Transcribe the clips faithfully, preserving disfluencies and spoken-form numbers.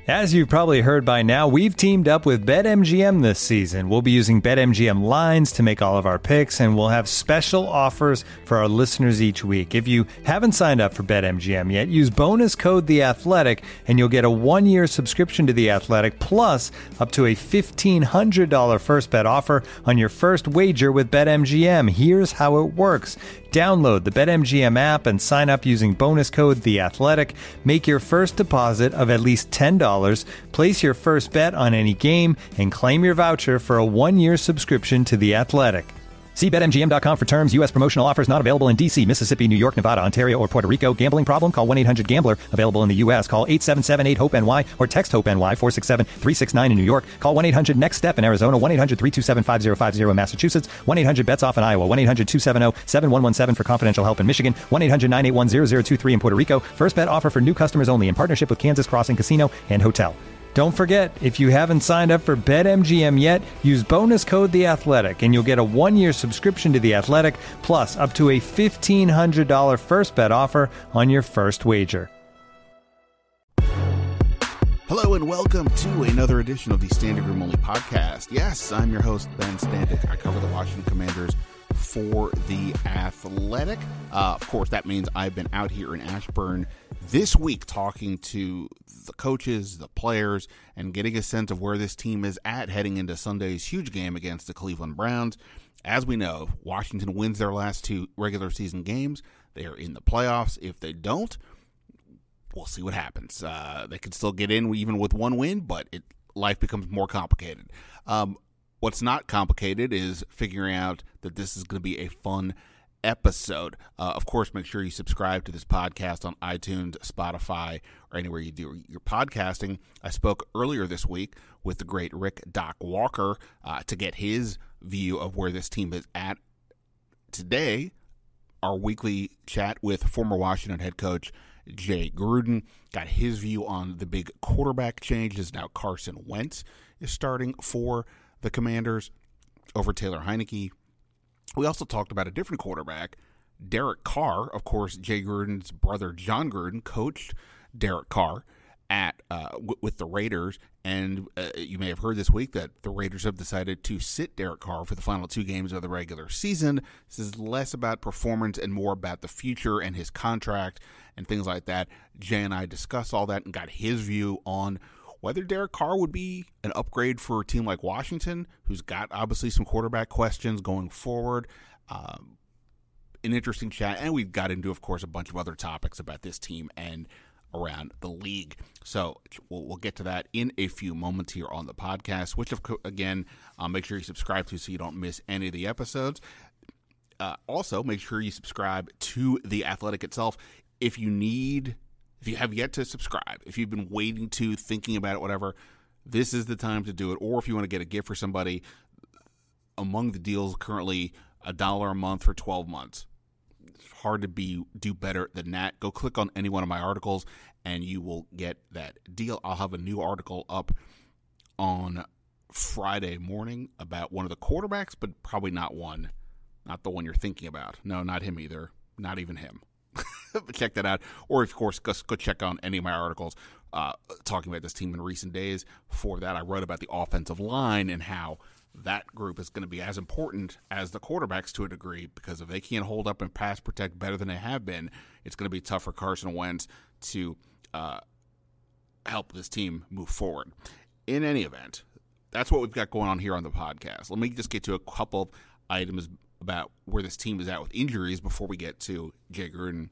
As you've probably heard by now, we've teamed up with BetMGM this season. We'll be using BetMGM lines to make all of our picks, and we'll have special offers for our listeners each week. If you haven't signed up for BetMGM yet, use bonus code The Athletic, and you'll get a one-year subscription to The Athletic, plus up to a fifteen hundred dollars first bet offer on your first wager with BetMGM. Here's how it works. Download the BetMGM app and sign up using bonus code The Athletic. Make your first deposit of at least ten dollars. Place your first bet on any game and claim your voucher for a one-year subscription to The Athletic. See Bet M G M dot com for terms. U S promotional offers not available in D C, Mississippi, New York, Nevada, Ontario, or Puerto Rico. Gambling problem? Call one eight hundred gambler. Available in the U S. Call eight seven seven eight hope N Y or text HOPE-NY four six seven three six nine in New York. Call one eight hundred next step in Arizona. one eight hundred three two seven five zero five zero in Massachusetts. one eight hundred bets off in Iowa. one eight hundred two seven zero seven one one seven for confidential help in Michigan. one eight hundred nine eight one zero zero two three in Puerto Rico. First bet offer for new customers only in partnership with Kansas Crossing Casino and Hotel. Don't forget, if you haven't signed up for BetMGM yet, use bonus code The Athletic, and you'll get a one-year subscription to The Athletic, plus up to a fifteen hundred dollars first bet offer on your first wager. Hello and welcome to another edition of the Standing Room Only podcast. Yes, I'm your host, Ben Standig. I cover the Washington Commanders for The Athletic. Uh, of course, that means I've been out here in Ashburn this week talking to the coaches, the players, and getting a sense of where this team is at heading into Sunday's huge game against the Cleveland Browns. As we know, Washington wins their last two regular season games. They are in the playoffs. If they don't, we'll see what happens. Uh, they could still get in even with one win, but it, life becomes more complicated. Um, what's not complicated is figuring out that this is going to be a fun episode. Uh, of course, make sure you subscribe to this podcast on iTunes, Spotify, or anywhere you do your podcasting. I spoke earlier this week with the great Rick Doc Walker uh, to get his view of where this team is at. Today, our weekly chat with former Washington head coach Jay Gruden got his view on the big quarterback changes. Now Carson Wentz is starting for the Commanders over Taylor Heinicke. We also talked about a different quarterback, Derek Carr. Of course, Jay Gruden's brother, John Gruden, coached Derek Carr at uh, w- with the Raiders. And uh, you may have heard this week that the Raiders have decided to sit Derek Carr for the final two games of the regular season. This is less about performance and more about the future and his contract and things like that. Jay and I discussed all that and got his view on whether Derek Carr would be an upgrade for a team like Washington, who's got obviously some quarterback questions going forward. Um, an interesting chat, and we got into, of course, a bunch of other topics about this team and around the league. So we'll, we'll get to that in a few moments here on the podcast, which, of co- again, uh, make sure you subscribe to so you don't miss any of the episodes. Uh, also, make sure you subscribe to The Athletic itself. If you need... If you have yet to subscribe, if you've been waiting to, thinking about it, whatever, this is the time to do it. Or if you want to get a gift for somebody, among the deals currently, a dollar a month for twelve months. It's hard to be do better than that. Go click on any one of my articles, and you will get that deal. I'll have a new article up on Friday morning about one of the quarterbacks, but probably not one, not the one you're thinking about. No, not him either. Not even him. Check that out. Or, of course, go, go check out any of my articles uh, talking about this team in recent days. For that, I wrote about the offensive line and how that group is going to be as important as the quarterbacks to a degree, because if they can't hold up and pass protect better than they have been, it's going to be tough for Carson Wentz to uh, help this team move forward. In any event, that's what we've got going on here on the podcast. Let me just get to a couple of items about where this team is at with injuries before we get to Jay Gruden.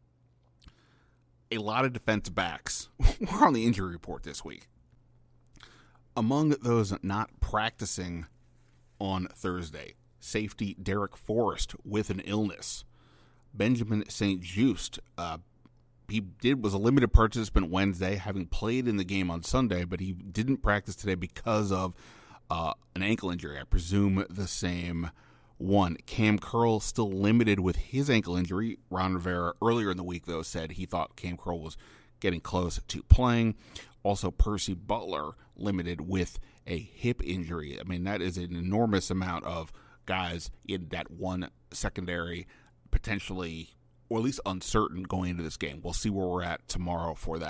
A lot of defensive backs were on the injury report this week. Among those not practicing on Thursday, safety Derek Forrest with an illness. Benjamin Saint Juste, uh, he did was a limited participant Wednesday, having played in the game on Sunday, but he didn't practice today because of uh, an ankle injury. I presume the same one. Cam Curl still limited with his ankle injury. Ron Rivera earlier in the week, though, said he thought Cam Curl was getting close to playing. Also, Percy Butler limited with a hip injury. I mean, that is an enormous amount of guys in that one secondary, potentially, or at least uncertain going into this game. We'll see where we're at tomorrow for that.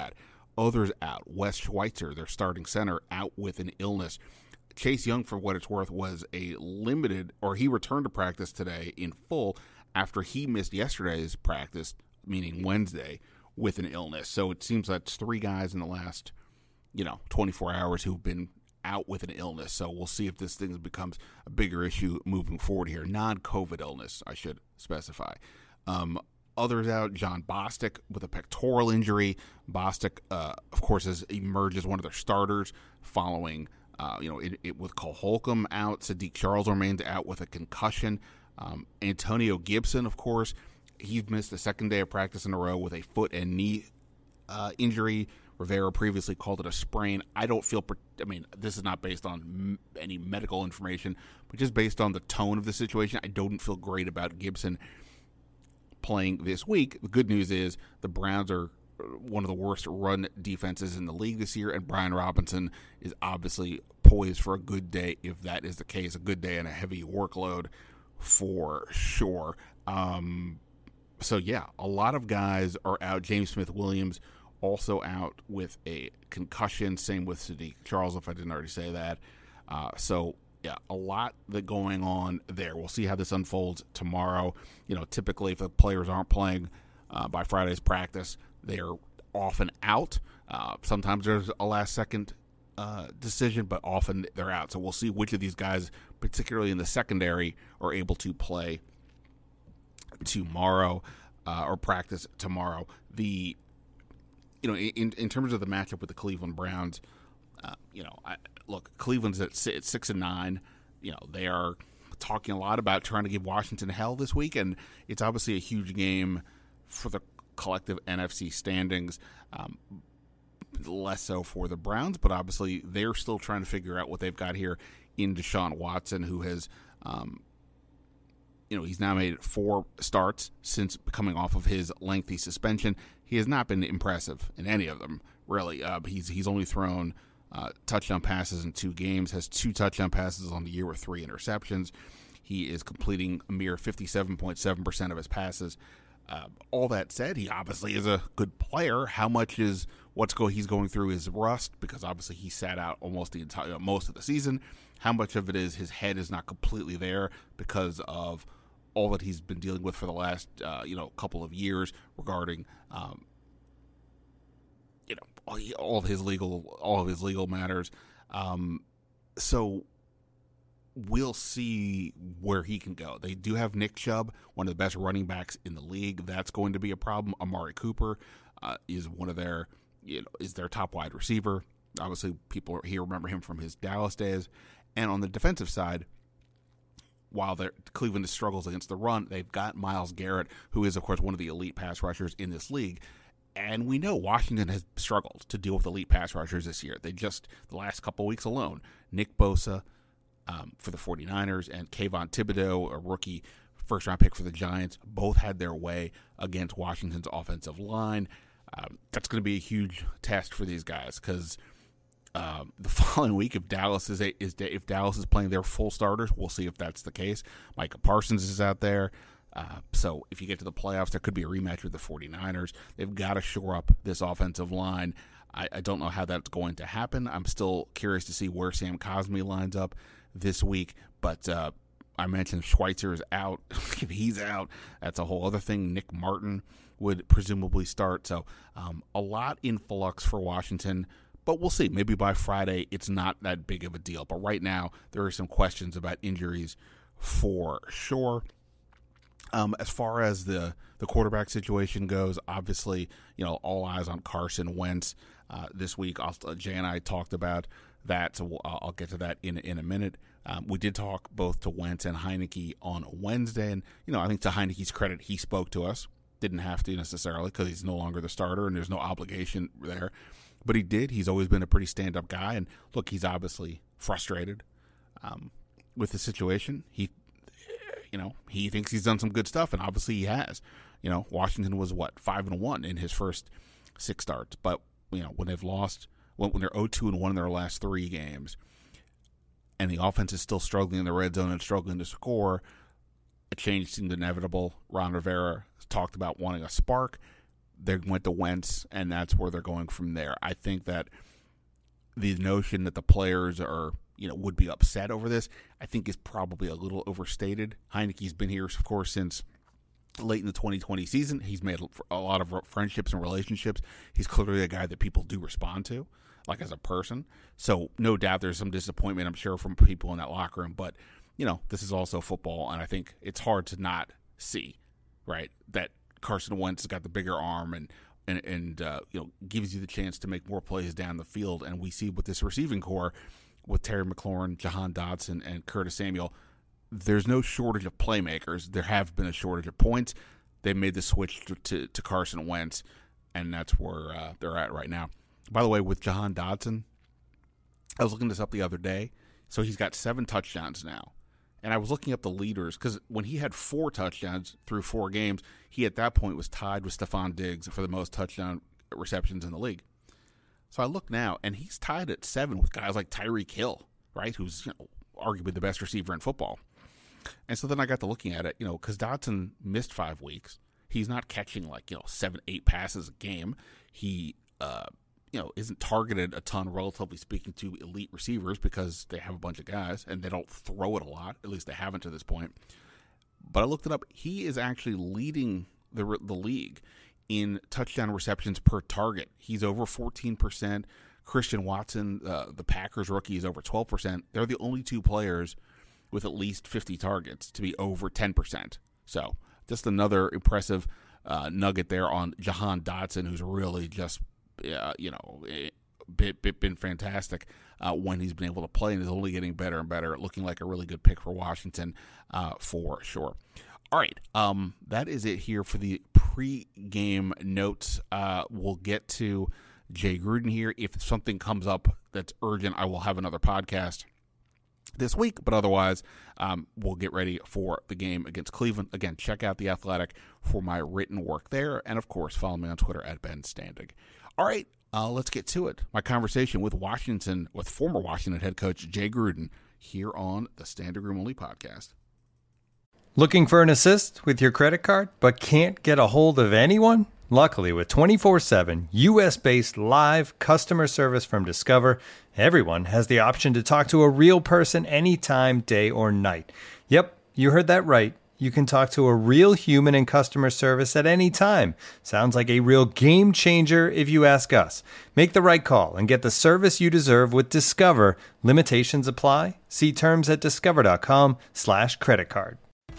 Others out. Wes Schweitzer, their starting center, out with an illness. Chase Young, for what it's worth, was a limited, or he returned to practice today in full after he missed yesterday's practice, meaning Wednesday, with an illness. So it seems that's three guys in the last, you know, twenty-four hours who've been out with an illness. So we'll see if this thing becomes a bigger issue moving forward here. Non-COVID illness, I should specify. Um, others out, John Bostic with a pectoral injury. Bostic, uh, of course, has emerged as one of their starters following Uh, you know, it, it, with Cole Holcomb out, Sadiq Charles remains out with a concussion. Um, Antonio Gibson, of course, he's missed the second day of practice in a row with a foot and knee uh, injury. Rivera previously called it a sprain. I don't feel, I mean, this is not based on m- any medical information, but just based on the tone of the situation, I don't feel great about Gibson playing this week. The good news is the Browns are one of the worst run defenses in the league this year, and Brian Robinson is obviously poised for a good day if that is the case, a good day and a heavy workload for sure. Um, so, yeah, a lot of guys are out. James Smith-Williams also out with a concussion, same with Sadiq Charles, if I didn't already say that. Uh, so, yeah, a lot that going on there. We'll see how this unfolds tomorrow. You know, typically if the players aren't playing uh, by Friday's practice, they are often out. Uh, sometimes there's a last-second uh, decision, but often they're out. So we'll see which of these guys, particularly in the secondary, are able to play tomorrow uh, or practice tomorrow. The you know, in in terms of the matchup with the Cleveland Browns, uh, you know, I, look, Cleveland's at six, six and nine. You know, they are talking a lot about trying to give Washington hell this week, and it's obviously a huge game for the collective N F C standings, um, less so for the Browns, but obviously they're still trying to figure out what they've got here in Deshaun Watson, who has, um, you know, he's now made four starts since coming off of his lengthy suspension. He has not been impressive in any of them, really. Uh, he's he's only thrown uh, touchdown passes in two games, has two touchdown passes on the year with three interceptions. He is completing a mere fifty-seven point seven percent of his passes. Uh, all that said, he obviously is a good player. How much is what's go he's going through is rust, because obviously he sat out almost the entire most of the season. How much of it is his head is not completely there because of all that he's been dealing with for the last uh, you know couple of years regarding um, you know all, all of his legal all of his legal matters. Um, so. We'll see where he can go. They do have Nick Chubb, one of the best running backs in the league. That's going to be a problem. Amari Cooper uh, is one of their, you know, is their top wide receiver. Obviously, people here remember him from his Dallas days. And on the defensive side, while Cleveland struggles against the run, they've got Myles Garrett, who is, of course, one of the elite pass rushers in this league. And we know Washington has struggled to deal with elite pass rushers this year. They just, the last couple of weeks alone, Nick Bosa, Um, for the 49ers, and Kayvon Thibodeau, a rookie first-round pick for the Giants, both had their way against Washington's offensive line. Um, that's going to be a huge test for these guys, because um, the following week, if Dallas is, a, is if Dallas is playing their full starters, we'll see if that's the case. Micah Parsons is out there. Uh, so if you get to the playoffs, there could be a rematch with the 49ers. They've got to shore up this offensive line. I, I don't know how that's going to happen. I'm still curious to see where Sam Cosmi lines up this week, but uh, I mentioned Schweitzer is out. If he's out, that's a whole other thing. Nick Martin would presumably start. So um, a lot in flux for Washington, but we'll see. Maybe by Friday it's not that big of a deal. But right now there are some questions about injuries for sure. Um, as far as the, the quarterback situation goes, obviously, you know, all eyes on Carson Wentz uh, this week. I'll, uh, Jay and I talked about that, so we'll, I'll get to that in in a minute. Um, we did talk both to Wentz and Heineke on Wednesday, and you know, I think to Heineke's credit, he spoke to us. Didn't have to necessarily, because he's no longer the starter and there's no obligation there, but he did. He's always been a pretty stand-up guy, and look, he's obviously frustrated um, with the situation. He, you know, he thinks he's done some good stuff, and obviously he has. You know, Washington was what five and one in his first six starts, but you know, when they've lost. When they're oh two and one in their last three games, and the offense is still struggling in the red zone and struggling to score, a change seemed inevitable. Ron Rivera talked about wanting a spark. they went to Wentz, and that's where they're going from there. I think that the notion that the players are, you know, would be upset over this, I think is probably a little overstated. Heineke's been here, of course, since late in the twenty twenty season. He's made a lot of friendships and relationships. He's clearly a guy that people do respond to, like as a person. So no doubt there's some disappointment, I'm sure, from people in that locker room. But, you know, this is also football, and I think it's hard to not see, right, that Carson Wentz has got the bigger arm and and, and uh, you know, gives you the chance to make more plays down the field. And we see with this receiving core, with Terry McLaurin, Jahan Dotson, and Curtis Samuel, there's no shortage of playmakers. There have been a shortage of points. They made the switch to, to, to Carson Wentz, and that's where uh, they're at right now. By the way, with Jahan Dotson, I was looking this up the other day. So he's got seven touchdowns now. And I was looking up the leaders because when he had four touchdowns through four games, he at that point was tied with Stephon Diggs for the most touchdown receptions in the league. So I look now, and he's tied at seven with guys like Tyreek Hill, right, who's, you know, arguably the best receiver in football. And so then I got to looking at it, you know, because Dotson missed five weeks. He's not catching like, you know, seven, eight passes a game. He, uh, you know, isn't targeted a ton, relatively speaking, to elite receivers because they have a bunch of guys and they don't throw it a lot. At least they haven't to this point. But I looked it up. He is actually leading the the league in touchdown receptions per target. He's over fourteen percent. Christian Watson, uh, the Packers rookie, is over twelve percent. They're the only two players with at least fifty targets to be over ten percent. So just another impressive uh, nugget there on Jahan Dotson, who's really just, uh, you know, been, been fantastic uh, when he's been able to play, and is only getting better and better, looking like a really good pick for Washington uh, for sure. All right, um, that is it here for the pre-game notes. Uh, we'll get to Jay Gruden here. If something comes up that's urgent, I will have another podcast this week, but otherwise um, we'll get ready for the game against Cleveland. Again, check out The Athletic for my written work there, and of course follow me on Twitter at Ben Standig. All right, uh, let's get to it. My conversation with Washington, with former Washington head coach Jay Gruden, here on the Standig Room Only podcast. Looking for an assist with your credit card but can't get a hold of anyone? Luckily, with twenty-four seven U S-based live customer service from Discover, everyone has the option to talk to a real person anytime, day or night. Yep, you heard that right. You can talk to a real human in customer service at any time. Sounds like a real game changer if you ask us. Make the right call and get the service you deserve with Discover. Limitations apply. See terms at discover.com slash credit card.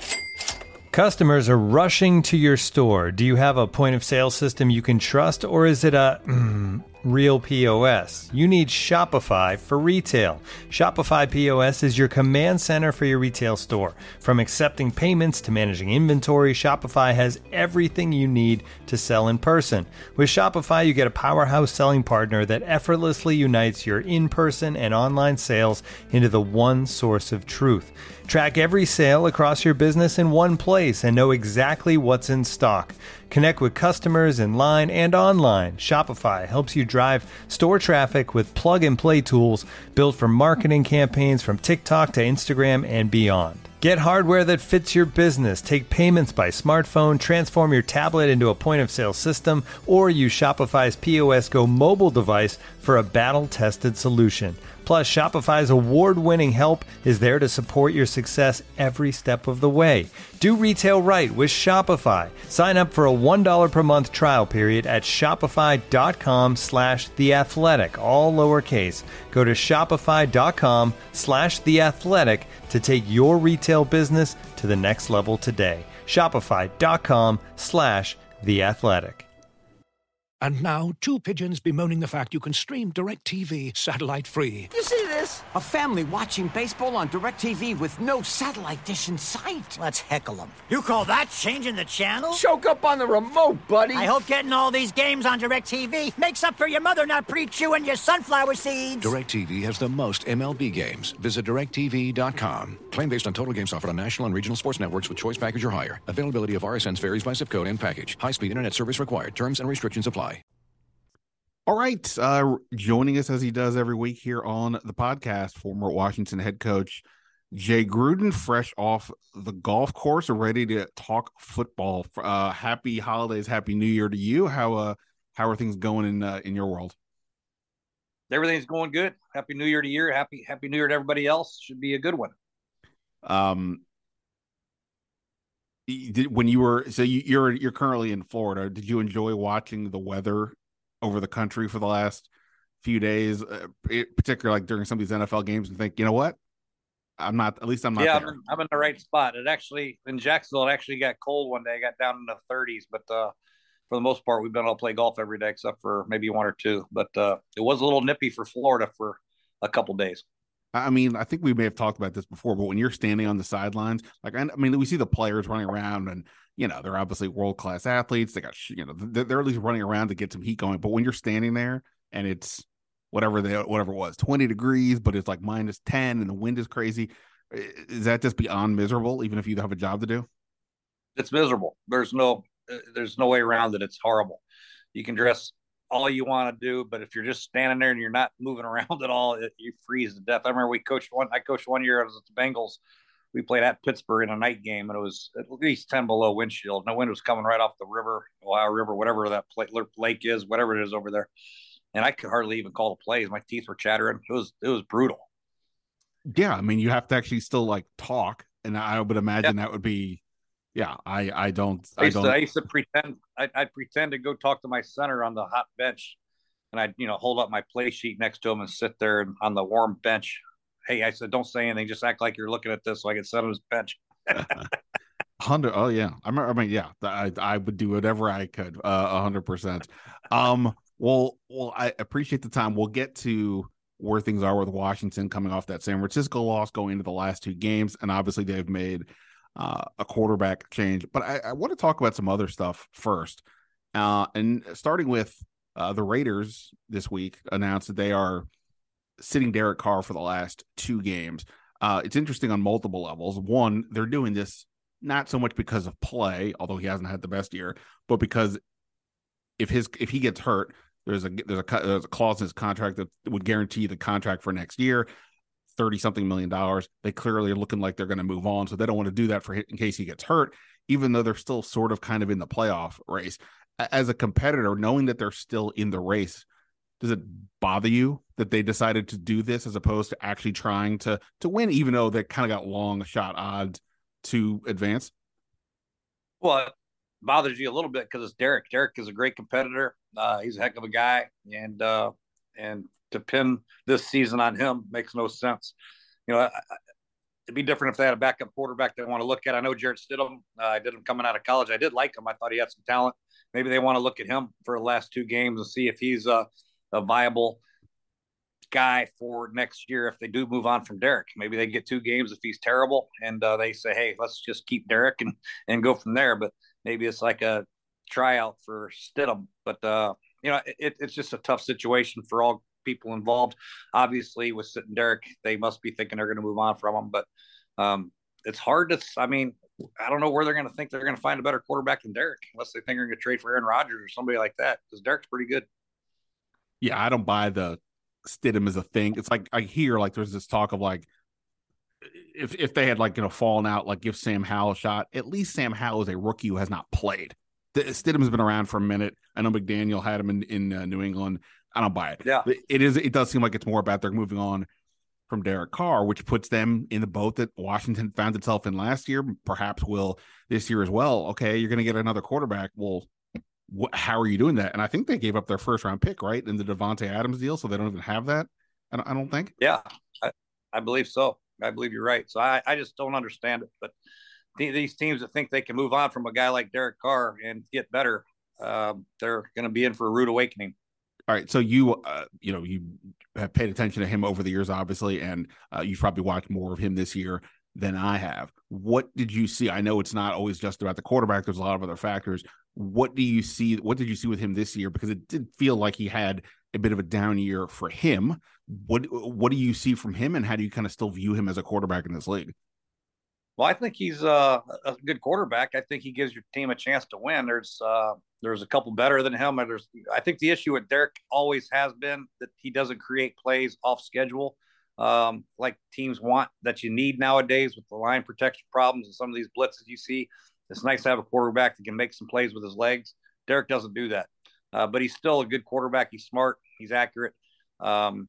Customers are rushing to your store. Do you have a point of sale system you can trust, or is it a mm, real P O S? You need Shopify for retail. Shopify P O S is your command center for your retail store. From accepting payments to managing inventory, Shopify has everything you need to sell in person. With Shopify, you get a powerhouse selling partner that effortlessly unites your in-person and online sales into the one source of truth. Track every sale across your business in one place and know exactly what's in stock. Connect with customers in line and online. Shopify helps you drive store traffic with plug-and-play tools built for marketing campaigns from TikTok to Instagram and beyond. Get hardware that fits your business. Take payments by smartphone, transform your tablet into a point-of-sale system, or use Shopify's P O S Go mobile device for a battle-tested solution. Plus, Shopify's award-winning help is there to support your success every step of the way. Do retail right with Shopify. Sign up for a one dollar per month trial period at shopify.com slash theathletic, all lowercase. Go to shopify.com slash theathletic to take your retail business to the next level today. Shopify.com slash theathletic. And now, two pigeons bemoaning the fact you can stream DirecTV satellite-free. You see this? A family watching baseball on DirecTV with no satellite dish in sight. Let's heckle them. You call that changing the channel? Choke up on the remote, buddy. I hope getting all these games on DirecTV makes up for your mother not pre-chewing your sunflower seeds. DirecTV has the most M L B games. Visit direct T V dot com. Claim based on total games offered on national and regional sports networks with choice package or higher. Availability of R S Ns varies by zip code and package. High-speed internet service required. Terms and restrictions apply. All right, uh, joining us as he does every week here on the podcast, former Washington head coach Jay Gruden, fresh off the golf course, ready to talk football. Uh, happy holidays, happy New Year to you. How uh, how are things going in uh, in your world? Everything's going good. Happy New Year to you. Happy Happy New Year to everybody else. Should be a good one. Um, did, when you were so you, you're you're currently in Florida. Did you enjoy watching the weather over the country for the last few days, uh, particularly like during some of these N F L games, and think, you know what? I'm not, at least I'm not yeah, there. I'm in, I'm in the right spot. It actually, in Jacksonville, it actually got cold one day. It got down in the thirties, but uh, for the most part, we've been able to play golf every day except for maybe one or two. But uh, it was a little nippy for Florida for a couple days. I mean, I think we may have talked about this before, but when you're standing on the sidelines, like, I, I mean, we see the players running around and, you know, they're obviously world-class athletes. They got, you know, they're, they're at least running around to get some heat going. But when you're standing there and it's whatever they, whatever it was, twenty degrees, but it's like minus ten and the wind is crazy, is that just beyond miserable, even if you have a job to do? It's miserable. There's no, there's no way around it. It's horrible. You can dress all you want to do, but if you're just standing there and you're not moving around at all, it, you freeze to death. I remember we coached one, I coached one year. I was at the Bengals. We played at Pittsburgh in a night game, and it was at least ten below wind chill. And the wind was coming right off the river, Ohio River, whatever that lake is, whatever it is over there. And I could hardly even call the plays. My teeth were chattering. It was, it was brutal. Yeah, I mean, you have to actually still like talk, and I would imagine yeah. that would be, yeah. I I don't I used, I don't. To, I used to pretend I I'd pretend to go talk to my center on the hot bench, and I'd you know hold up my play sheet next to him and sit there on the warm bench. Hey, I said, don't say anything, just act like you're looking at this so I can sit on his bench. Hundred. Oh yeah, I remember. I mean, yeah, I I would do whatever I could. A uh, hundred percent. Um. Well, well, I appreciate the time. We'll get to where things are with Washington coming off that San Francisco loss, going into the last two games, and obviously they've made uh, a quarterback change. But I, I want to talk about some other stuff first, uh, and starting with uh, the Raiders this week announced that they are sitting Derek Carr for the last two games. Uh, it's interesting on multiple levels. One, they're doing this not so much because of play, although he hasn't had the best year, but because if his if he gets hurt, There's a there's a there's a clause in his contract that would guarantee the contract for next year, thirty something million dollars. They clearly are looking like they're going to move on, so they don't want to do that for in case he gets hurt, even though they're still sort of kind of in the playoff race. As a competitor, knowing that they're still in the race, does it bother you that they decided to do this as opposed to actually trying to to win, even though they kind of got long shot odds to advance? Well, it bothers you a little bit because it's Derek. Derek is a great competitor. Uh, he's a heck of a guy, and uh, and to pin this season on him makes no sense. You know, I, I, it'd be different if they had a backup quarterback they want to look at. I know Jarrett Stidham. Uh, I did him coming out of college. I did like him. I thought he had some talent. Maybe they want to look at him for the last two games and see if he's a, a viable guy for next year if they do move on from Derek. Maybe they get two games if he's terrible, and uh, they say, hey, let's just keep Derek and, and go from there. But maybe it's like a tryout for Stidham. But, uh, you know, it, it's just a tough situation for all people involved. Obviously, with sitting Derek, they must be thinking they're going to move on from him. But um, it's hard to – I mean, I don't know where they're going to think they're going to find a better quarterback than Derek unless they think they're going to trade for Aaron Rodgers or somebody like that, because Derek's pretty good. Yeah, I don't buy the Stidham as a thing. It's like I hear like there's this talk of like if if they had like you know fallen out, like give Sam Howell a shot. At least Sam Howell is a rookie who has not played. Stidham's been around for a minute. I know McDaniel had him in in uh, New England. I don't buy it. Yeah, it is. It does seem like it's more about they're moving on from Derek Carr, which puts them in the boat that Washington found itself in last year. Perhaps will this year as well. Okay, you're going to get another quarterback. Well, wh- how are you doing that? And I think they gave up their first round pick right in the Devontae Adams deal, so they don't even have that. I don't, I don't think. Yeah, I, I believe so. I believe you're right. So I, I just don't understand it. But th- these teams that think they can move on from a guy like Derek Carr and get better, um, they're going to be in for a rude awakening. All right. So you, uh, you know, you have paid attention to him over the years, obviously, and uh, you've probably watched more of him this year than I have. What did you see? I know it's not always just about the quarterback. There's a lot of other factors. What do you see? What did you see with him this year? Because it did feel like he had a bit of a down year for him. What What do you see from him, and how do you kind of still view him as a quarterback in this league? Well, I think he's uh, a good quarterback. I think he gives your team a chance to win. There's uh, there's a couple better than him. And there's, I think the issue with Derek always has been that he doesn't create plays off schedule. um, like teams want that you need nowadays with the line protection problems and some of these blitzes you see. It's nice to have a quarterback that can make some plays with his legs. Derek doesn't do that, uh, but he's still a good quarterback. He's smart. He's accurate. Um,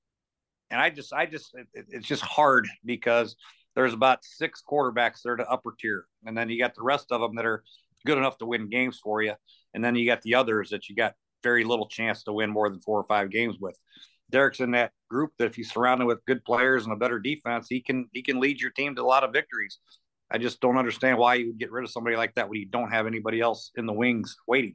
and I just, I just, it, it's just hard because there's about six quarterbacks that are the upper tier, and then you got the rest of them that are good enough to win games for you, and then you got the others that you got very little chance to win more than four or five games with. Derek's in that group that if he's surrounded with good players and a better defense, he can he can lead your team to a lot of victories. I just don't understand why you would get rid of somebody like that when you don't have anybody else in the wings waiting.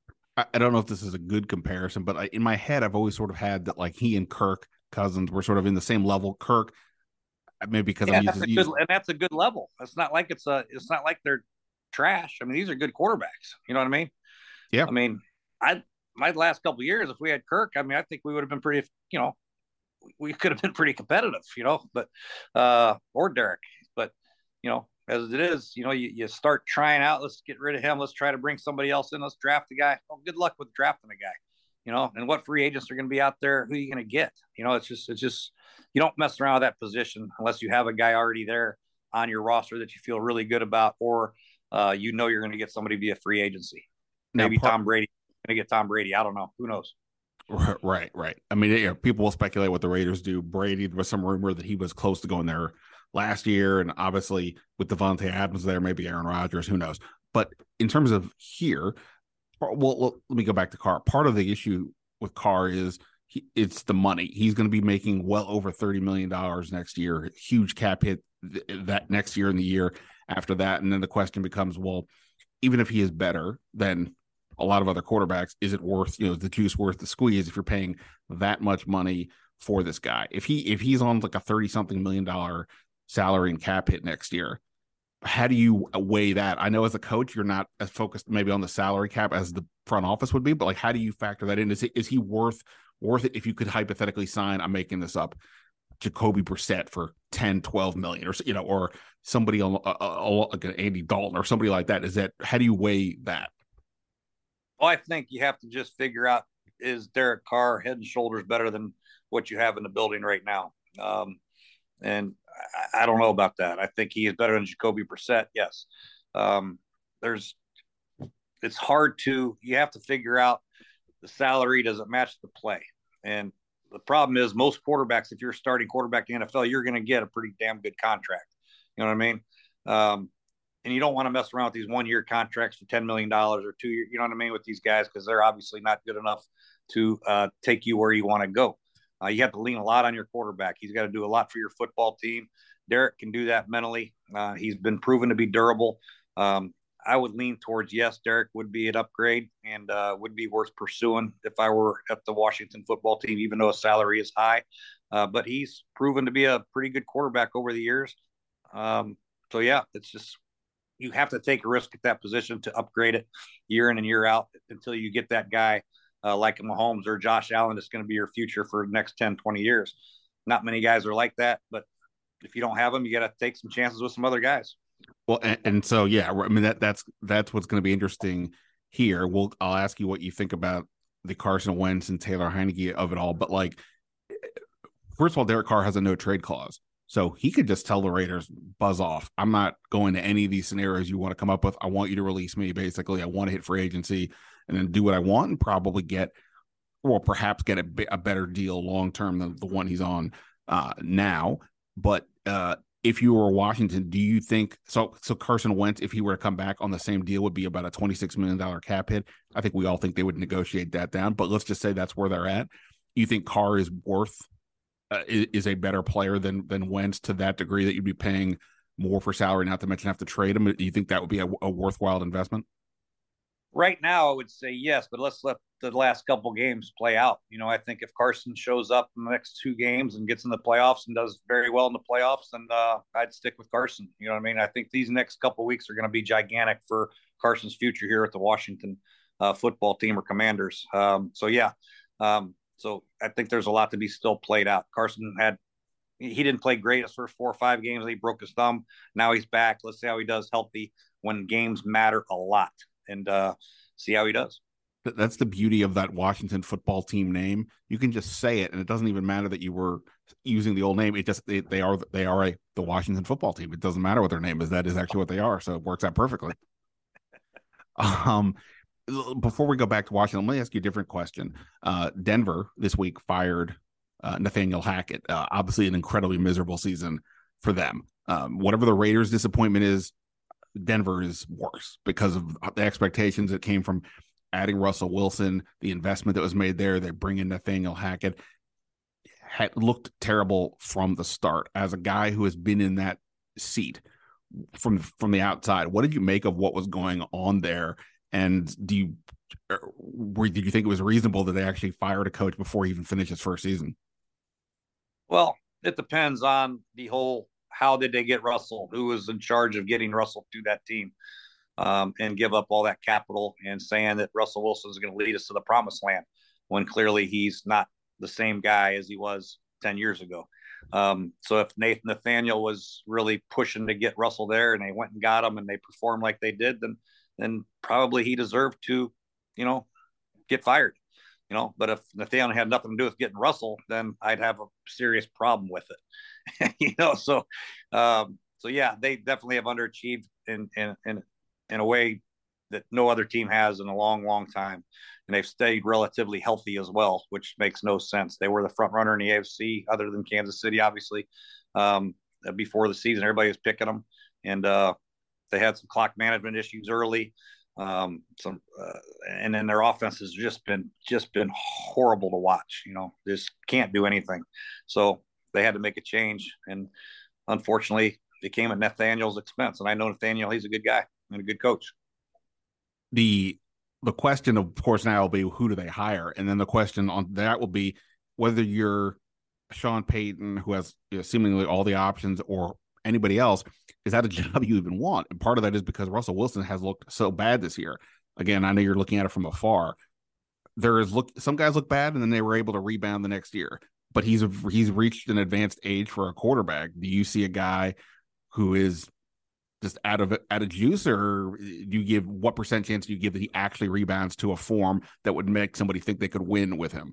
I don't know if this is a good comparison, but I, in my head, I've always sort of had that like he and Kirk Cousins were sort of in the same level. Kirk, maybe because yeah, I'm that's using, good, and that's a good level. It's not like it's a, it's not like they're trash. I mean, these are good quarterbacks. You know what I mean? Yeah. I mean, I my last couple of years, if we had Kirk, I mean, I think we would have been pretty. You know, we could have been pretty competitive. You know, but uh, or Derek, but you know. As it is, you know, you, you start trying out, let's get rid of him. Let's try to bring somebody else in. Let's draft a guy. Well, good luck with drafting a guy, you know, and what free agents are going to be out there? Who are you going to get? You know, it's just, it's just, you don't mess around with that position unless you have a guy already there on your roster that you feel really good about, or uh, you know, you're going to get somebody via free agency. Maybe now, part- Tom Brady, going to get Tom Brady. I don't know. Who knows? Right, right. I mean, you know, people will speculate what the Raiders do. Brady, there was some rumor that he was close to going there last year, and obviously with Devontae Adams there, maybe Aaron Rodgers, who knows. But in terms of here, well, let me go back to Carr. Part of the issue with Carr is he, it's the money. He's going to be making well over thirty million dollars next year, huge cap hit th- that next year and the year after that. And then the question becomes, well, even if he is better than a lot of other quarterbacks, is it worth, you know, the juice worth the squeeze if you're paying that much money for this guy? If he if he's on like a thirty something million dollar salary and cap hit next year, how do you weigh that? I know as a coach, you're not as focused maybe on the salary cap as the front office would be, but like, how do you factor that in? Is he, is he worth worth it if you could hypothetically sign, I'm making this up, Jacoby Brissett for ten, twelve million, or, you know, or somebody on uh, uh, like an Andy Dalton or somebody like that? Is that, how do you weigh that? Well, I think you have to just figure out, is Derek Carr head and shoulders better than what you have in the building right now? Um, and I, I don't know about that. I think he is better than Jacoby Brissett. Yes. Um, there's, it's hard to, you have to figure out the salary. Does it match the play? And the problem is most quarterbacks, if you're a starting quarterback in the N F L, you're going to get a pretty damn good contract. You know what I mean? Um, and you don't want to mess around with these one-year contracts for ten million dollars or two years, you know what I mean, with these guys, because they're obviously not good enough to uh, take you where you want to go. Uh, you have to lean a lot on your quarterback. He's got to do a lot for your football team. Derek can do that mentally. Uh, he's been proven to be durable. Um, I would lean towards, yes, Derek would be an upgrade and uh, would be worth pursuing if I were at the Washington football team, even though his salary is high. Uh, but he's proven to be a pretty good quarterback over the years. Um, so, yeah, it's just, you have to take a risk at that position to upgrade it year in and year out until you get that guy uh, like Mahomes or Josh Allen that's going to be your future for the next ten, twenty years. Not many guys are like that, but if you don't have them, you got to take some chances with some other guys. Well, and, and so, yeah, I mean, that that's, that's what's going to be interesting here. We'll, I'll ask you what you think about the Carson Wentz and Taylor Heinicke of it all. But like, first of all, Derek Carr has a no trade clause. So he could just tell the Raiders, buzz off. I'm not going to any of these scenarios you want to come up with. I want you to release me. Basically, I want to hit free agency and then do what I want and probably get, or perhaps get a, a better deal long-term than the one he's on uh, now. But uh, if you were Washington, do you think, so So Carson Wentz, if he were to come back on the same deal, would be about a twenty-six million dollars cap hit. I think we all think they would negotiate that down, but let's just say that's where they're at. You think Carr is worth Uh, is, is a better player than than Wentz to that degree that you'd be paying more for salary, not to mention have to trade him? Do you think that would be a, a worthwhile investment? Right now, I would say yes, but let's let the last couple games play out. You know, I think if Carson shows up in the next two games and gets in the playoffs and does very well in the playoffs, then uh, I'd stick with Carson. You know what I mean? I think these next couple weeks are going to be gigantic for Carson's future here at the Washington uh, football team or Commanders. Um, so, yeah. Um, So I think there's a lot to be still played out. Carson had, he didn't play great his first four or five games. He broke his thumb. Now he's back. Let's see how he does healthy when games matter a lot, and uh, see how he does. That's the beauty of that Washington football team name. You can just say it, and it doesn't even matter that you were using the old name. It just they, they are they are a the Washington football team. It doesn't matter what their name is. That is actually what they are. So it works out perfectly. um, before we go back to Washington, let me ask you a different question. Uh, Denver this week fired uh, Nathaniel Hackett. Uh, obviously, an incredibly miserable season for them. Um, whatever the Raiders' disappointment is, Denver is worse because of the expectations that came from adding Russell Wilson, the investment that was made there. They bring in Nathaniel Hackett. Had looked terrible from the start. As a guy who has been in that seat from from the outside, what did you make of what was going on there? And do you were, did you think it was reasonable that they actually fired a coach before he even finished his first season? Well, it depends on the whole. How did they get Russell? Who was in charge of getting Russell to that team, um, and give up all that capital and saying that Russell Wilson is going to lead us to the promised land when clearly he's not the same guy as he was ten years ago. Um, so if Nathan Nathaniel was really pushing to get Russell there and they went and got him and they performed like they did, then, then probably he deserved to, you know, get fired, you know, but if Nathaniel had nothing to do with getting Russell, then I'd have a serious problem with it, you know? So, um, so yeah, they definitely have underachieved in, in, in, in a way that no other team has in a long, long time. And they've stayed relatively healthy as well, which makes no sense. They were the front runner in the A F C other than Kansas City, obviously. Um, before the season, everybody was picking them, and uh, they had some clock management issues early. Um, some, uh, and then their offense has just been, just been horrible to watch, you know, just can't do anything. So they had to make a change. And unfortunately it came at Nathaniel's expense. And I know Nathaniel, he's a good guy and a good coach. The, the question, of course, now will be who do they hire? And then the question on that will be whether you're Sean Payton, who has, you know, seemingly all the options, or anybody else. Is that a job you even want? And part of that is because Russell Wilson has looked so bad this year. Again, I know you're looking at it from afar. There is look some guys look bad and then they were able to rebound the next year. But he's a, he's reached an advanced age for a quarterback. Do you see a guy who is just out of out of juice, or do you give what percent chance do you give that he actually rebounds to a form that would make somebody think they could win with him?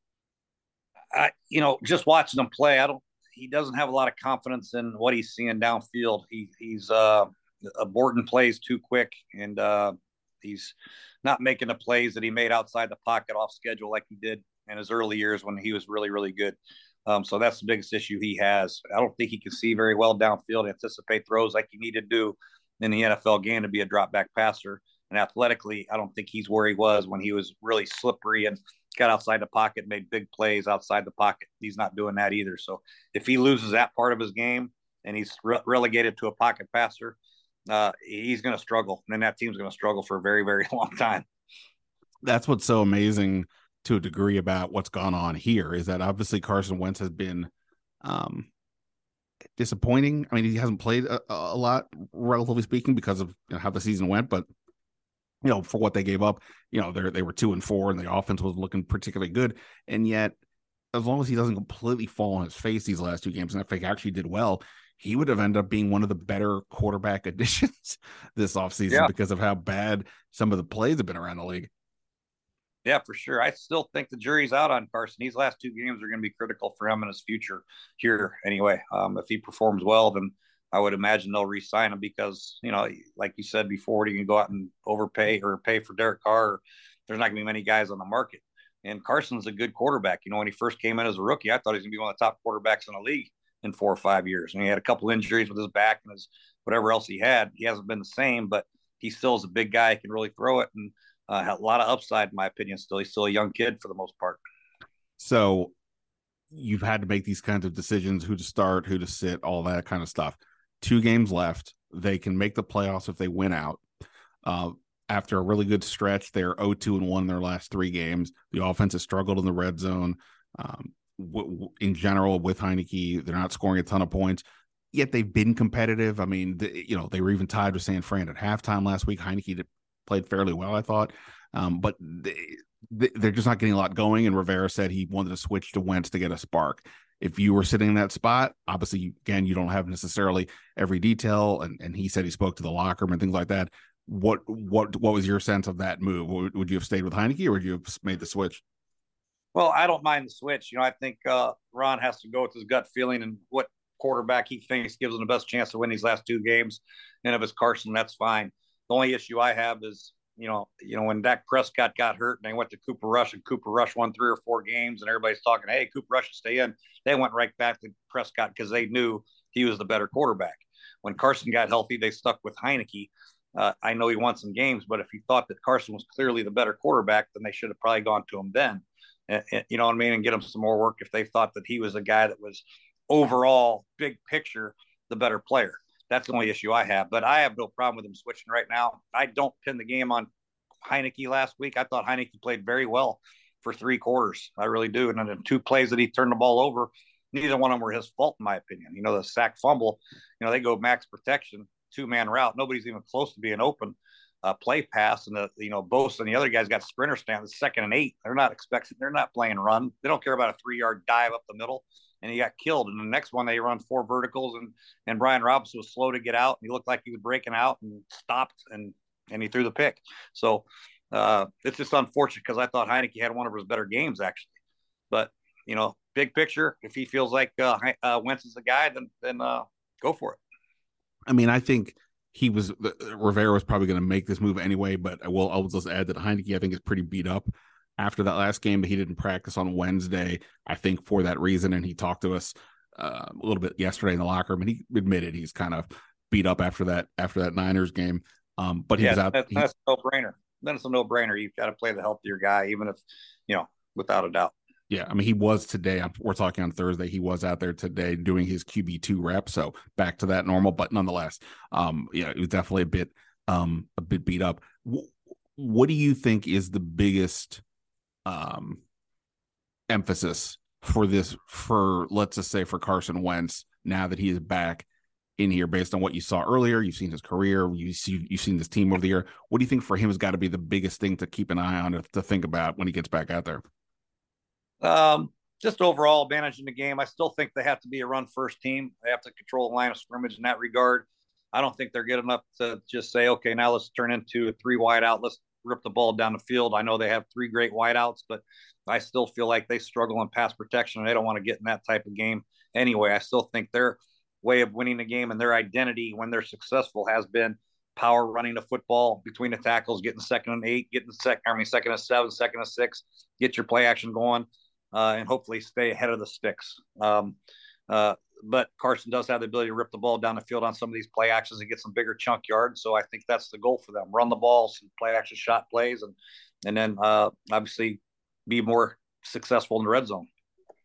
I, you know, just watching him play, I don't. He doesn't have a lot of confidence in what he's seeing downfield. He he's uh, aborting plays too quick, and uh, he's not making the plays that he made outside the pocket off schedule like he did in his early years when he was really, really good. Um, so that's the biggest issue he has. I don't think he can see very well downfield, anticipate throws like you need to do in the N F L game to be a drop back passer. And athletically, I don't think he's where he was when he was really slippery and got outside the pocket, made big plays outside the pocket. He's not doing that either. So if he loses that part of his game and he's re- relegated to a pocket passer, uh, he's going to struggle. And then that team's going to struggle for a very, very long time. That's what's so amazing to a degree about what's gone on here is that obviously Carson Wentz has been um, disappointing. I mean, he hasn't played a, a lot, relatively speaking, because of, you know, how the season went, but you know, for what they gave up, you know, they they were two and four and the offense was looking particularly good. And yet, as long as he doesn't completely fall on his face these last two games, and if he actually did well, he would have ended up being one of the better quarterback additions this offseason yeah. because of how bad some of the plays have been around the league. Yeah, for sure. I still think the jury's out on Carson. These last two games are going to be critical for him and his future here anyway. Um, if he performs well, then I would imagine they'll re-sign him because, you know, like you said before, you can go out and overpay or pay for Derek Carr. There's not going to be many guys on the market. And Carson's a good quarterback. You know, when he first came in as a rookie, I thought he was going to be one of the top quarterbacks in the league in four or five years. And he had a couple injuries with his back and his whatever else he had. He hasn't been the same, but he still is a big guy. He can really throw it. And uh, had a lot of upside, in my opinion, still. He's still a young kid for the most part. So you've had to make these kinds of decisions, who to start, who to sit, all that kind of stuff. Two games left. They can make the playoffs if they win out. Uh, after a really good stretch, they're oh two and one in their last three games. The offense has struggled in the red zone. Um, w- w- in general, with Heineke, they're not scoring a ton of points. Yet they've been competitive. I mean, the, you know, they were even tied with San Fran at halftime last week. Heineke played fairly well, I thought. Um, but they, they're just not getting a lot going. And Rivera said he wanted to switch to Wentz to get a spark. If you were sitting in that spot, obviously, again, you don't have necessarily every detail. And, and he said he spoke to the locker room and things like that. what what what was your sense of that move? Would, would you have stayed with Heinicke, or would you have made the switch? Well, I don't mind the switch. You know, I think uh, Ron has to go with his gut feeling and what quarterback he thinks gives him the best chance to win these last two games. And if it's Carson, that's fine. The only issue I have is, you know, you know, when Dak Prescott got hurt and they went to Cooper Rush and Cooper Rush won three or four games and everybody's talking, hey, Cooper Rush should stay in. They went right back to Prescott because they knew he was the better quarterback. When Carson got healthy, they stuck with Heinicke. Uh, I know he won some games, but if he thought that Carson was clearly the better quarterback, then they should have probably gone to him then. And, and, you know what I mean? And get him some more work if they thought that he was a guy that was overall big picture, the better player. That's the only issue I have, but I have no problem with him switching right now. I don't pin the game on Heinicke last week. I thought Heinicke played very well for three quarters. I really do. And then the two plays that he turned the ball over, neither one of them were his fault, in my opinion. You know, the sack fumble, you know, they go max protection, two-man route. Nobody's even close to being open. Uh, play pass, and the you know Bosa and the other guys got sprinter stand. It's second and eight. They're not expecting. They're not playing run. They don't care about a three-yard dive up the middle, and he got killed. And the next one, they run four verticals, and and Brian Robinson was slow to get out, and he looked like he was breaking out and stopped, and and he threw the pick. So uh, it's just unfortunate because I thought Heinicke had one of his better games actually. But you know, big picture, if he feels like uh, uh, Wentz is the guy, then then uh, go for it. I mean, I think. He was Rivera was probably going to make this move anyway, but I will I'll just add that Heinicke I think is pretty beat up after that last game. That he didn't practice on Wednesday, I think for that reason, and he talked to us uh, a little bit yesterday in the locker room, and he admitted he's kind of beat up after that after that Niners game. Um, but he yeah, was out. That's, he, that's a no brainer. Then it's a no brainer. You've got to play the healthier guy, even if you know, without a doubt. Yeah, I mean, he was today. We're talking on Thursday. He was out there today doing his Q B two rep, so back to that normal. But nonetheless, um, yeah, it was definitely a bit, um, a bit beat up. W- what do you think is the biggest, um, emphasis for this? For let's just say for Carson Wentz now that he is back in here, based on what you saw earlier, you've seen his career, you see, you've seen this team over the year. What do you think for him has got to be the biggest thing to keep an eye on, to, to think about when he gets back out there? Um, just overall managing the game. I still think they have to be a run first team. They have to control the line of scrimmage in that regard. I don't think they're good enough to just say, okay, now let's turn into a three wide out. Let's rip the ball down the field. I know they have three great wide outs, but I still feel like they struggle in pass protection and they don't want to get in that type of game anyway. I still think their way of winning the game and their identity when they're successful has been power running the football between the tackles, getting second and eight, getting second, I mean, second and seven, second and six, get your play action going. Uh, and hopefully stay ahead of the sticks. Um, uh, but Carson does have the ability to rip the ball down the field on some of these play actions and get some bigger chunk yards. So I think that's the goal for them: run the ball, some play action shot plays, and and then uh, obviously be more successful in the red zone.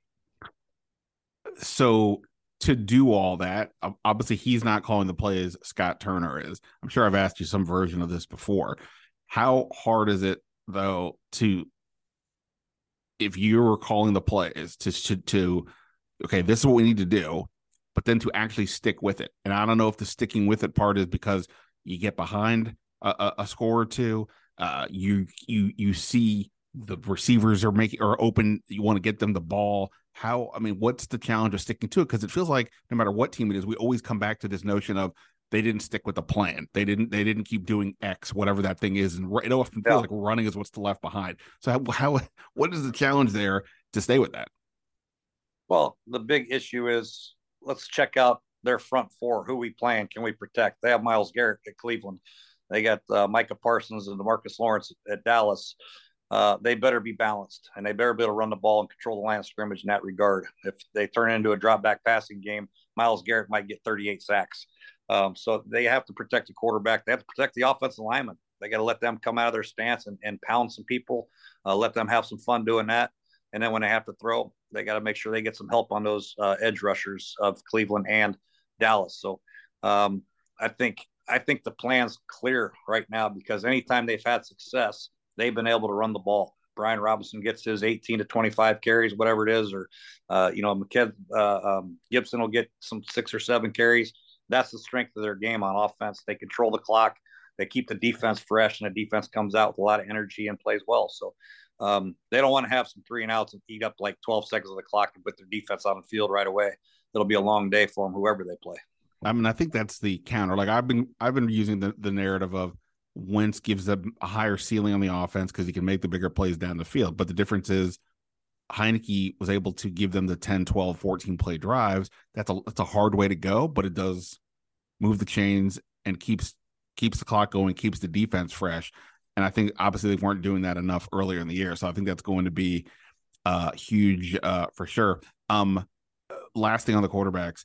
So to do all that, obviously he's not calling the plays. Scott Turner is. I'm sure I've asked you some version of this before. How hard is it though to, if you were calling the plays to, to, to, okay, this is what we need to do, but then to actually stick with it. And I don't know if the sticking with it part is because you get behind a, a, a score or two, uh, you, you, you see the receivers are making, or open, you want to get them the ball. How, I mean, what's the challenge of sticking to it? Because it feels like no matter what team it is, we always come back to this notion of they didn't stick with the plan. They didn't. They didn't keep doing X, whatever that thing is, and it often feels yeah. like running is what's left behind. So how, how what is the challenge there to stay with that? Well, the big issue is let's check out their front four. Who we playing? Can we protect? They have Myles Garrett at Cleveland. They got uh, Micah Parsons and DeMarcus Lawrence at Dallas. Uh, they better be balanced, and they better be able to run the ball and control the line of scrimmage in that regard. If they turn it into a drop back passing game, Myles Garrett might get thirty-eight sacks. Um, so they have to protect the quarterback. They have to protect the offensive lineman. They got to let them come out of their stance and, and pound some people, uh, let them have some fun doing that. And then when they have to throw, they got to make sure they get some help on those uh, edge rushers of Cleveland and Dallas. So um, I think I think the plan's clear right now because anytime they've had success, they've been able to run the ball. Brian Robinson gets his eighteen to twenty-five carries, whatever it is, or uh, you know, McKed, uh, um, Gibson will get some six or seven carries. That's the strength of their game on offense. They control the clock. They keep the defense fresh, and the defense comes out with a lot of energy and plays well. So um, they don't want to have some three and outs and eat up like twelve seconds of the clock and put their defense on the field right away. It'll be a long day for them, whoever they play. I mean, I think that's the counter. Like I've been, I've been using the, the narrative of, Wentz gives them a higher ceiling on the offense because he can make the bigger plays down the field. But the difference is Heineke was able to give them the ten, twelve, fourteen play drives. That's a, that's a hard way to go, but it does move the chains and keeps keeps the clock going, keeps the defense fresh. And I think obviously they weren't doing that enough earlier in the year. So I think that's going to be uh, huge uh, for sure. Um, last thing on the quarterbacks,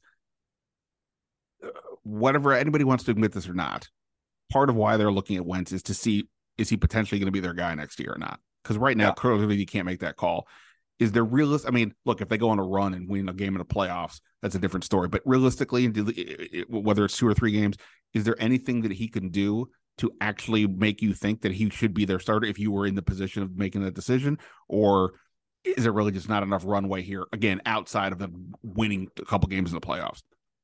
whatever anybody wants to admit this or not, part of why they're looking at Wentz is to see, is he potentially going to be their guy next year or not? Because right now, yeah. clearly you can't make that call. Is there realist? I mean, look, if they go on a run and win a game in the playoffs, that's a different story. But realistically, whether it's two or three games, is there anything that he can do to actually make you think that he should be their starter if you were in the position of making that decision? Or is there really just not enough runway here, again, outside of them winning a couple games in the playoffs?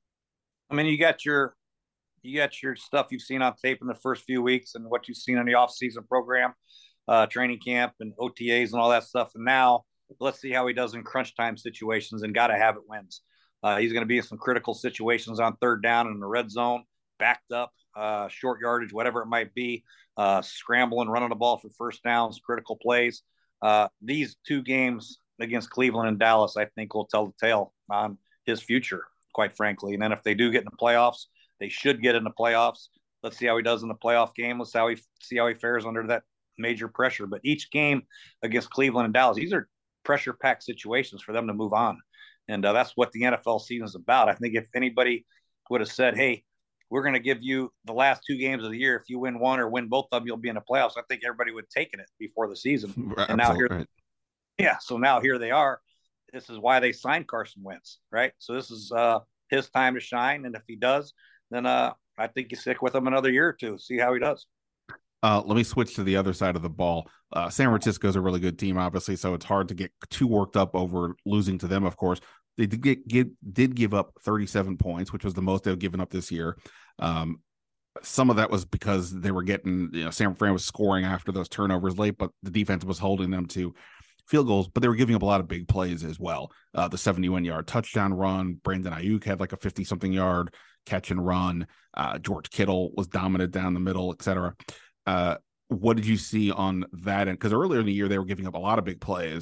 I mean, you got your you got your stuff you've seen on tape in the first few weeks and what you've seen in the offseason program, uh, training camp and O T As and all that stuff. And now let's see how he does in crunch time situations, and got to have it wins. Uh, he's going to be in some critical situations on third down in the red zone, backed up, uh, short yardage, whatever it might be, uh, scrambling, running the ball for first downs, critical plays. Uh, these two games against Cleveland and Dallas, I think, will tell the tale on his future, quite frankly. And then if they do get in the playoffs, they should get in the playoffs. Let's see how he does in the playoff game. Let's see how he, see how he fares under that major pressure. But each game against Cleveland and Dallas, these are pressure-packed situations for them to move on. And uh, that's what the N F L season is about. I think if anybody would have said, hey, we're going to give you the last two games of the year. If you win one or win both of them, you'll be in the playoffs. I think everybody would have taken it before the season. Right, and now here, right. yeah, so now here they are. This is why they signed Carson Wentz, right? So this is uh, his time to shine. And if he does, then uh, I think you stick with him another year or two, see how he does. Uh, let me switch to the other side of the ball. Uh, San Francisco is a really good team, obviously, so it's hard to get too worked up over losing to them, of course. They did, get, get, did give up thirty-seven points, which was the most they've given up this year. Um, some of that was because they were getting, you know, San Fran was scoring after those turnovers late, but the defense was holding them to field goals, but they were giving up a lot of big plays as well. Uh, the seventy-one-yard touchdown run, Brandon Ayuk had like a fifty-something yard catch and run. Uh, George Kittle was dominant down the middle, et cetera. Uh, what did you see on that end? Because earlier in the year, they were giving up a lot of big plays.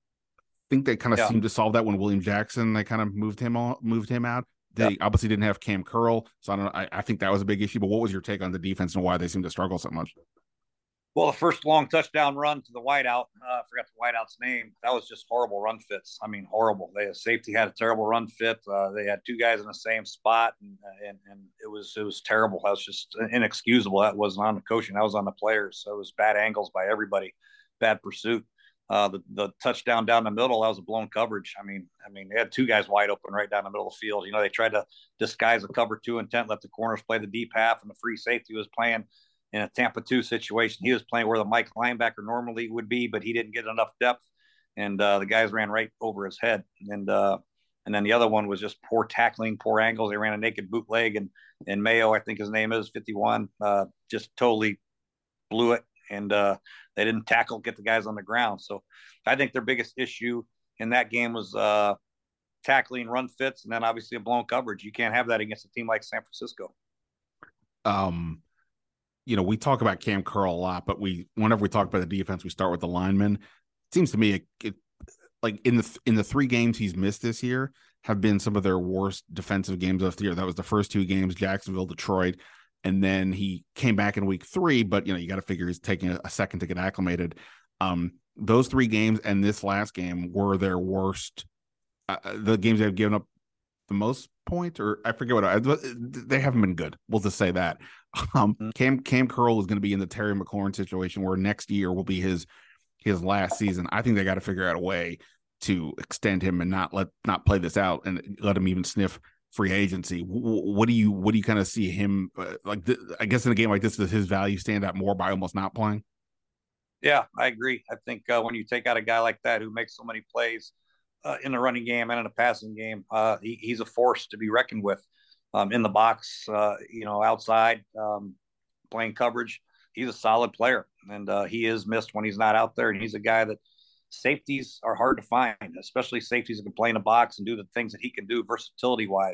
I think they kind of yeah. seemed to solve that when William Jackson, they kind of moved him on, moved him out. They yeah. obviously didn't have Cam Curl, so I don't know. I, I think that was a big issue. But what was your take on the defense and why they seem to struggle so much? Well, the first long touchdown run to the wideout, uh, I forgot the wideout's name. That was just horrible run fits. I mean, horrible. They safety had a terrible run fit. Uh, they had two guys in the same spot, and, and and it was it was terrible. That was just inexcusable. That wasn't on the coaching. That was on the players. So it was bad angles by everybody, bad pursuit. Uh, the the touchdown down the middle, that was a blown coverage. I mean, I mean, they had two guys wide open right down the middle of the field. You know, they tried to disguise a cover two intent, let the corners play the deep half, and the free safety was playing in a Tampa two situation. He was playing where the Mike linebacker normally would be, but he didn't get enough depth, and uh, the guys ran right over his head. And uh, and then the other one was just poor tackling, poor angles. They ran a naked bootleg, and and Mayo, I think his name is fifty-one, uh, just totally blew it. And uh, they didn't tackle, get the guys on the ground. So I think their biggest issue in that game was uh, tackling, run fits, and then obviously a blown coverage. You can't have that against a team like San Francisco. Um. You know, we talk about Cam Curl a lot, but we, whenever we talk about the defense, we start with the linemen. It seems to me, it, it, like in the in the three games he's missed this year, have been some of their worst defensive games of the year. That was the first two games, Jacksonville, Detroit, and then he came back in week three. But you know, you got to figure he's taking a, a second to get acclimated. Um, those three games and this last game were their worst. Uh, the games they've given up the most point, or I forget what I, they haven't been good. We'll just say that. Um, Cam Cam Curl is going to be in the Terry McLaurin situation where next year will be his his last season. I think they got to figure out a way to extend him and not let not play this out and let him even sniff free agency. What do you what do you kind of see him uh, like? Th- I guess in a game like this, does his value stand out more by almost not playing? Yeah, I agree. I think uh, when you take out a guy like that who makes so many plays uh, in the running game and in the passing game, uh, he, he's a force to be reckoned with. Um, in the box, uh, you know, outside, um, playing coverage. He's a solid player, and uh, he is missed when he's not out there. And he's a guy that safeties are hard to find, especially safeties that can play in the box and do the things that he can do versatility-wise.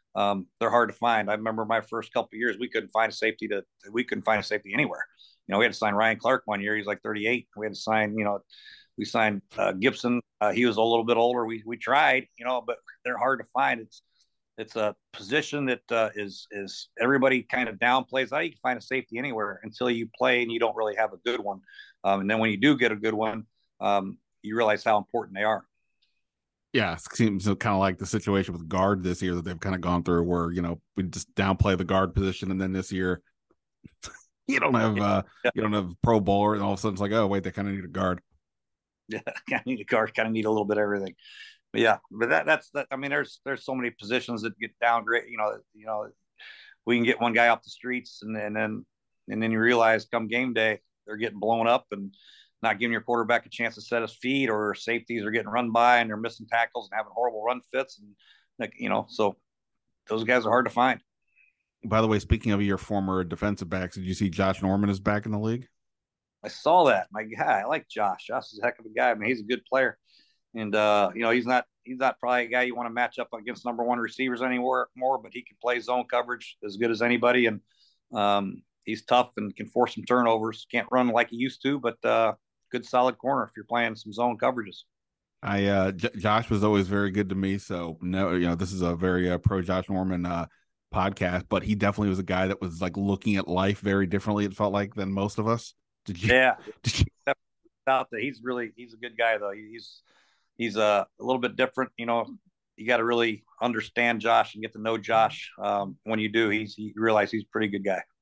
Um, they're hard to find. I remember my first couple of years, we couldn't find a safety to we couldn't find a safety anywhere. You know, we had to sign Ryan Clark one year. He's like thirty-eight. We had to sign, you know, we signed uh, Gibson. Uh, he was a little bit older. We we tried, you know, but they're hard to find. It's it's a position that uh, is is everybody kind of downplays. How you can find a safety anywhere until you play and you don't really have a good one. Um, and then when you do get a good one, um, you realize how important they are. Yeah, it seems kind of like the situation with guard this year that they've kind of gone through, where you know we just downplay the guard position, and then this year you don't have uh, yeah. you don't have pro bowler, and all of a sudden it's like, oh wait, they kind of need a guard. Yeah, kind of need a guard, kind of need a little bit of everything. But yeah, but that that's that. I mean, there's there's so many positions that get downgrade. You know, you know, we can get one guy off the streets, and, and then and then you realize come game day they're getting blown up and not giving your quarterback a chance to set his feet, or safeties are getting run by and they're missing tackles and having horrible run fits. And, like, you know, so those guys are hard to find. By the way, speaking of your former defensive backs, did you see Josh Norman is back in the league? I saw that. My guy, I like Josh. Josh is a heck of a guy. I mean, he's a good player. And, uh, you know, he's not, he's not probably a guy you want to match up against number one receivers anymore more, but he can play zone coverage as good as anybody. And um, he's tough and can force some turnovers. Can't run like he used to, but, uh, good solid corner if you're playing some zone coverages. I uh J- Josh was always very good to me, so no, you know, this is a very uh, pro Josh Norman uh podcast, but he definitely was a guy that was like looking at life very differently, it felt like, than most of us. Did you? Yeah, did you? Out that he's really he's a good guy though. He's he's uh, a little bit different. You know, you got to really understand Josh and get to know Josh. Um, when you do, he's you realize he's a pretty good guy.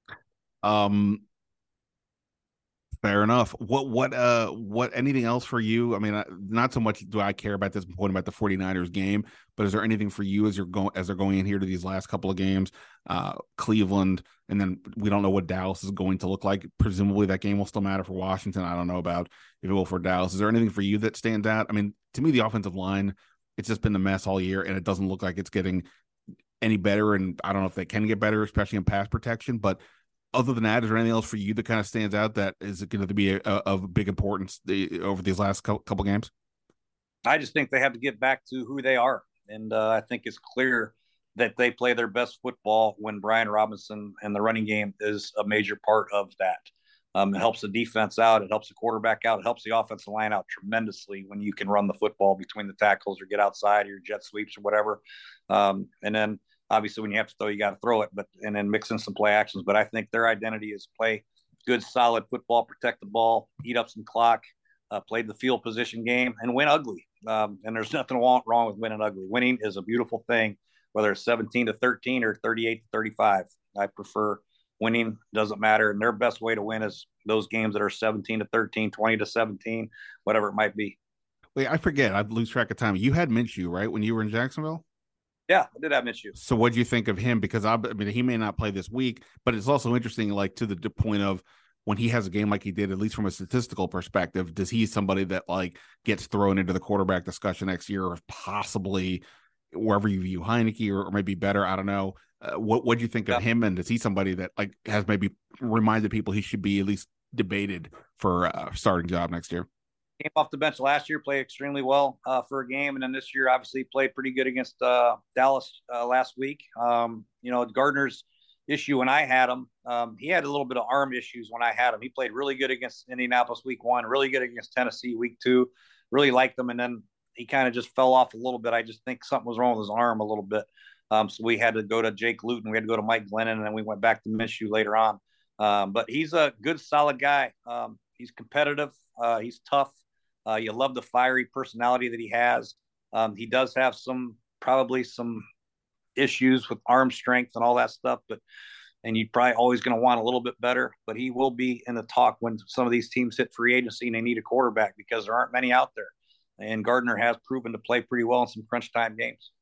Um. Fair enough. What, what, uh, what, anything else for you? I mean, not so much do I care about this point about the 49ers game, but is there anything for you as you're going, as they're going in here to these last couple of games, uh, Cleveland, and then we don't know what Dallas is going to look like. Presumably that game will still matter for Washington. I don't know about if it will for Dallas. Is there anything for you that stands out? I mean, to me, the offensive line, it's just been a mess all year, and it doesn't look like it's getting any better. And I don't know if they can get better, especially in pass protection, but other than that, is there anything else for you that kind of stands out that is going to be a, a, of big importance the, over these last couple, couple games? I just think they have to get back to who they are. And uh, I think it's clear that they play their best football when Brian Robinson and the running game is a major part of that. Um, it helps the defense out. It helps the quarterback out. It helps the offensive line out tremendously when you can run the football between the tackles or get outside or your jet sweeps or whatever. Um, and then obviously when you have to throw, you got to throw it, but, and then mix in some play actions. But I think their identity is play good, solid football, protect the ball, eat up some clock, uh, play the field position game, and win ugly. Um, and there's nothing wrong with winning ugly. Winning is a beautiful thing, whether it's seventeen to thirteen or thirty-eight to thirty-five. I prefer winning. Doesn't matter. And their best way to win is those games that are seventeen to thirteen, twenty to seventeen, whatever it might be. Wait, I forget. I lose track of time. You had Minshew, right, when you were in Jacksonville? Yeah, I did have Minshew. So what do you think of him? Because I, I mean, he may not play this week, but it's also interesting, like to the point of when he has a game like he did, at least from a statistical perspective, does he somebody that like gets thrown into the quarterback discussion next year, or possibly wherever you view Heineke, or, or maybe better? I don't know. Uh, what what do you think yeah. of him? And is he somebody that like has maybe reminded people he should be at least debated for a starting job next year? Came off the bench last year, played extremely well uh, for a game, and then this year obviously played pretty good against uh, Dallas uh, last week. Um, you know, Gardner's issue when I had him, um, he had a little bit of arm issues when I had him. He played really good against Indianapolis week one, really good against Tennessee week two, really liked him, and then he kind of just fell off a little bit. I just think something was wrong with his arm a little bit. Um, so we had to go to Jake Luton, we had to go to Mike Glennon, and then we went back to Minshew later on. Um, but he's a good, solid guy. Um, he's competitive. Uh, he's tough. Uh, you love the fiery personality that he has. Um, he does have some, probably some issues with arm strength and all that stuff, but, and you're probably always going to want a little bit better, but he will be in the talk when some of these teams hit free agency and they need a quarterback, because there aren't many out there. And Gardner has proven to play pretty well in some crunch time games.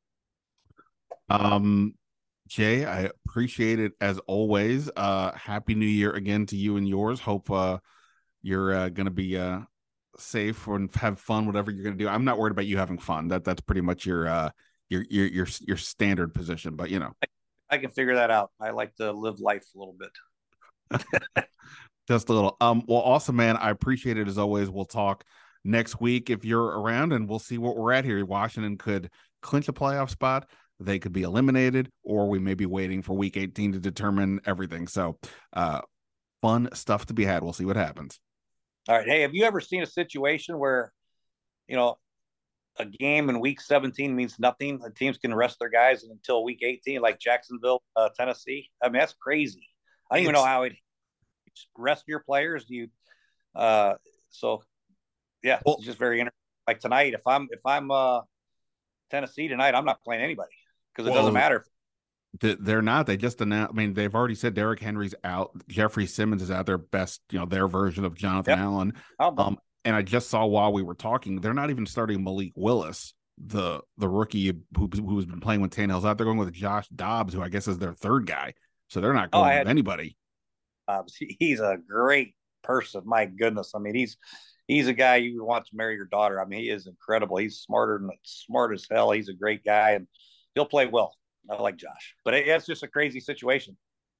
Um, Jay, I appreciate it as always. Uh, happy New Year again to you and yours. Hope uh, you're uh, going to be uh, safe and have fun, whatever you're going to do. I'm not worried about you having fun. That that's pretty much your uh, your your your your standard position. But you know, I, I can figure that out. I like to live life a little bit. Just a little. Um. Well, awesome, man. I appreciate it as always. We'll talk next week if you're around, and we'll see what we're at here. Washington could clinch a playoff spot. they could be eliminated, or we may be waiting for week eighteen to determine everything. So uh, fun stuff to be had. We'll see what happens. All right. Hey, have you ever seen a situation where, you know, a game in week seventeen means nothing? The teams can rest their guys until week eighteen, like Jacksonville, uh, Tennessee. I mean, that's crazy. I don't it's, even know how it rest your players. Do you, uh, so yeah, well, it's just very interesting. Like tonight, if I'm, if I'm, uh, Tennessee tonight, I'm not playing anybody because it well, doesn't matter. They're not. They just announced. I mean, they've already said Derrick Henry's out. Jeffrey Simmons is out. Their best, you know, their version of Jonathan yep. Allen. Um, and I just saw while we were talking, they're not even starting Malik Willis, the the rookie who who's been playing with Tannehill's out. They're going with Josh Dobbs, who I guess is their third guy. So they're not going oh, with had, anybody. Uh, he's a great person. My goodness, I mean, he's he's a guy you would want to marry your daughter. I mean, he is incredible. He's smarter than smart as hell. He's a great guy, and he'll play well. I like Josh, but it, it's just a crazy situation.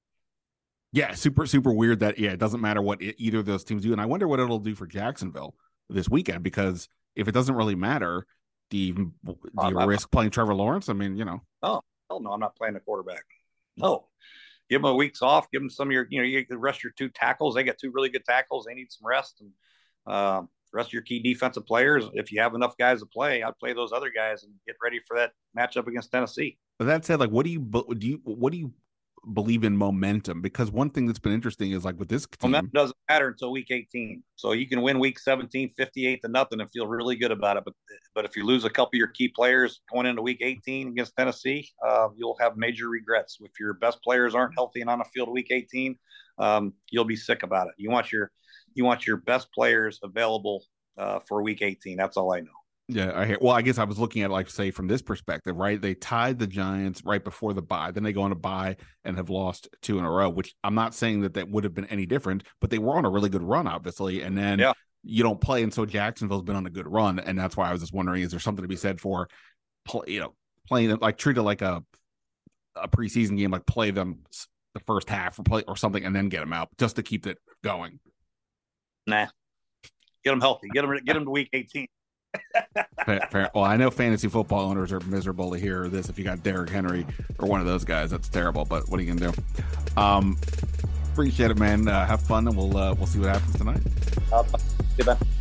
Yeah, super, super weird that, yeah, it doesn't matter what it, either of those teams do. And I wonder what it'll do for Jacksonville this weekend, because if it doesn't really matter, do you, do you oh, risk not, playing Trevor Lawrence? I mean, you know. Oh, hell no, I'm not playing the quarterback. No. Give them a week's off. Give them some of your, you know, you can rest your two tackles. They got two really good tackles. They need some rest. And uh, rest of your key defensive players. If you have enough guys to play, I'd play those other guys and get ready for that matchup against Tennessee. But that said, like, what do you do? You what do you believe in momentum? Because one thing that's been interesting is, like, with this team, momentum doesn't matter until week eighteen. So you can win week seventeen, fifty-eight to nothing, and feel really good about it. But but if you lose a couple of your key players going into week eighteen against Tennessee, uh, you'll have major regrets. If your best players aren't healthy and on the field week eighteen, um, you'll be sick about it. You want your you want your best players available uh, for week eighteen. That's all I know. Yeah, I hear. Well, I guess I was looking at it, like, say, from this perspective, right? They tied the Giants right before the bye. Then they go on a bye and have lost two in a row, which I'm not saying that that would have been any different, but they were on a really good run, obviously. And then yeah. you don't play. And so Jacksonville's been on a good run. And that's why I was just wondering, is there something to be said for, play, you know, playing it, like, treat it like a, a preseason game, like play them the first half or play or something and then get them out just to keep it going? Nah, get them healthy. Get them, get them to week eighteen. fair, fair. Well, I know fantasy football owners are miserable to hear this. If you got Derrick Henry or one of those guys, that's terrible. But what are you gonna do? Um, appreciate it, man. Uh, have fun, and we'll uh, we'll see what happens tonight. Uh,